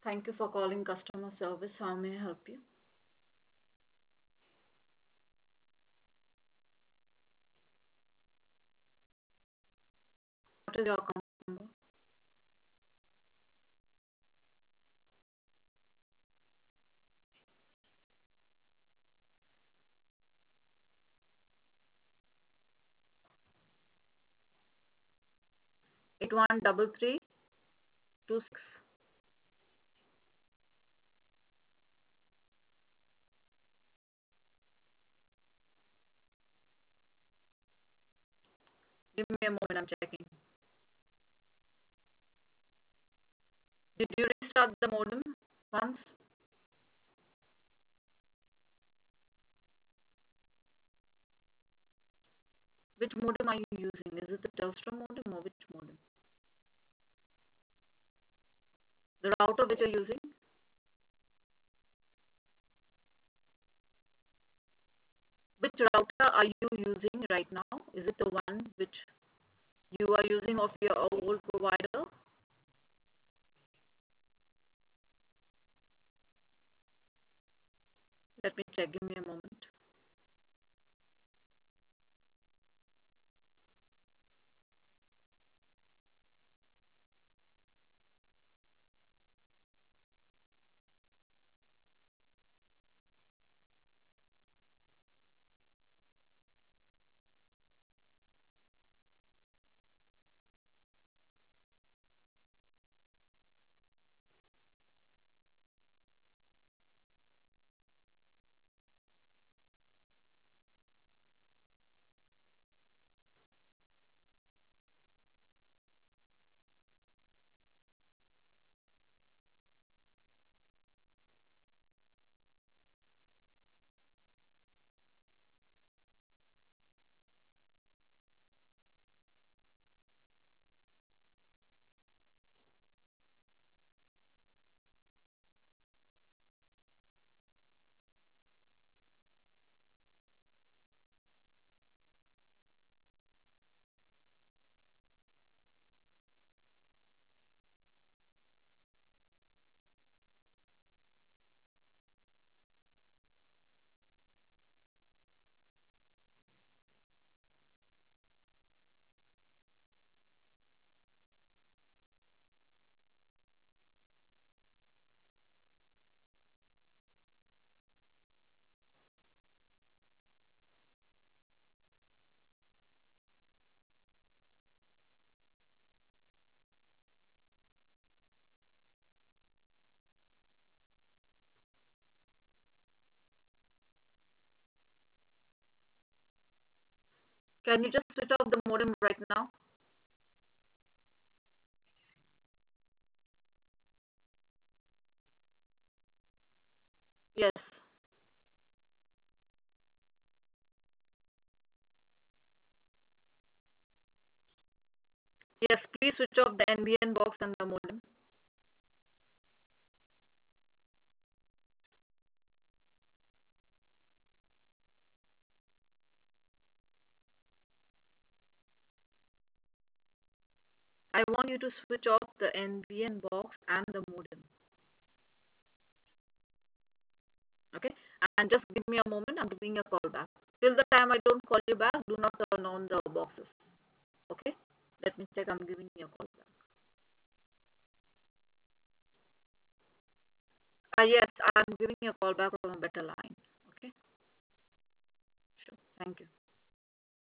Thank you for calling customer service. How may I help you? What is your account number? 813326. Give me a moment, I'm checking. Did you restart the modem once? Which modem are you using? Is it the Telstra modem or which modem? The router which you're using? Which router are you using right now? Is it the one which you are using of your old provider? Let me check. Give me a moment. Can you just switch off the modem right now? Yes. Yes, please switch off the NBN box and the modem. I want you to switch off the NBN box and the modem. Okay? And just give me a moment. I'm giving you a call back. Till the time I don't call you back, do not turn on the boxes. Okay? Let me check. I'm giving you a call back. Yes, I'm giving you a call back on a better line. Okay? Sure. Thank you.